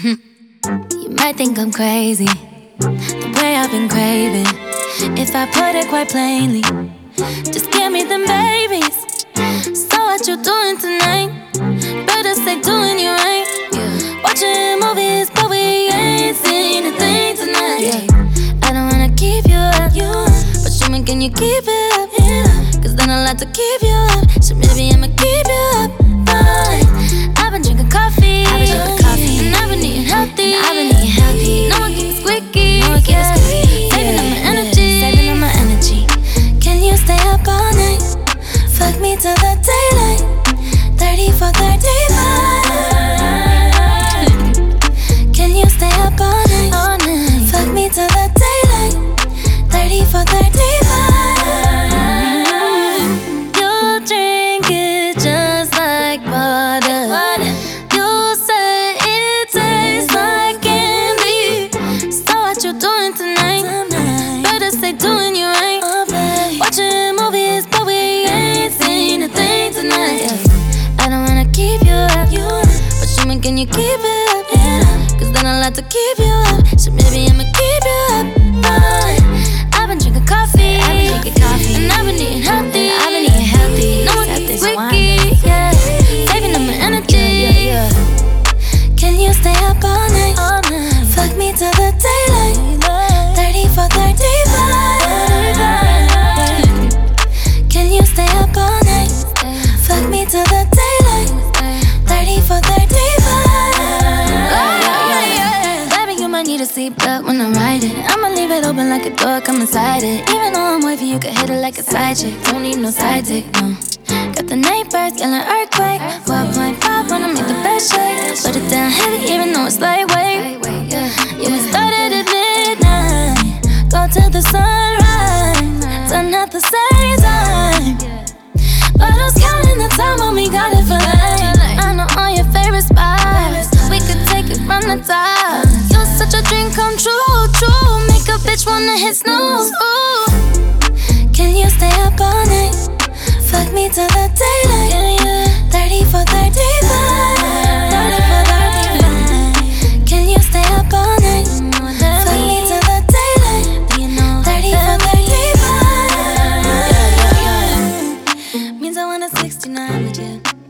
You might think I'm crazy, the way I've been craving. If I put it quite plainly, just give me them babies. So what you doing tonight? Better stay doing you right. Watching movies, but we ain't seen a thing tonight. I don't wanna keep you up, but show me, can you keep it up? Cause then I'll like to keep you up. So maybe I'ma keep you up. Fine. I've been drinking coffee, and I've been eating healthy. No one keeps squeaky, saving up my energy, Can you stay up all night? Fuck me till the daylight. 30 for 35. Can you stay up all night? Fuck me till the daylight. 30 for 35. You drink it just like water. You say it tastes like candy. So what you doing tonight? Better stay doing you right. Watching movies, but we ain't seen a thing tonight. I don't wanna keep you up, but show me, can you keep it up? Cause then I'll like to keep you up. So maybe I'ma keep you up. Fine. I've been drinking coffee, and I've been eating healthy. No one keeps squeaky, saving up my energy. Can you stay up all night? Fuck me till the daylight. 30 for 35. Can you stay up all night? Fuck me till the daylight. 30 for 35. Baby, you might need a seatbelt when I ride it. I'ma leave it open like a door, come inside it. Even though I'm wavy, you can hit it like a side chick. Don't need no side dick, no. Got the neighbors yelling earthquake. 12.5 wanna make the best shake. Put it down heavy even though it's lightweight. Yeah, we started at midnight, go till the sunrise. Done at the same time, but I was counting the time when we got it for life. I know all your favorite spots, we could take it from the top. You're such a dream come true, true. Make a bitch wanna hit snooze. Ooh. Can you stay up all night? Fuck me till the daylight. 30 for 35. 30 for 35. Can you stay up all night? Fuck me till the daylight. 30 for 35. Means I want a 69 with you.